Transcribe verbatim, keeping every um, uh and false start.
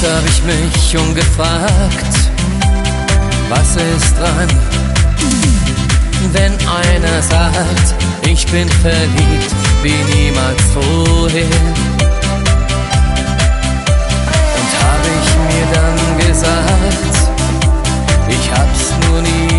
hab ich mich schon gefragt, was ist dran, wenn einer sagt, ich bin verliebt wie niemals vorher. Und hab ich mir dann gesagt, ich hab's nur nie